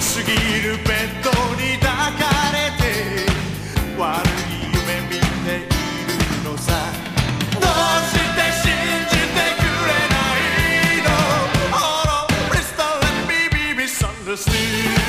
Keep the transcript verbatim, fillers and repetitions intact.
すぎるベッドに抱かれて悪い夢見ているのさ。どうして信じてくれないの？ Oh no, please don't let me be misunderstood.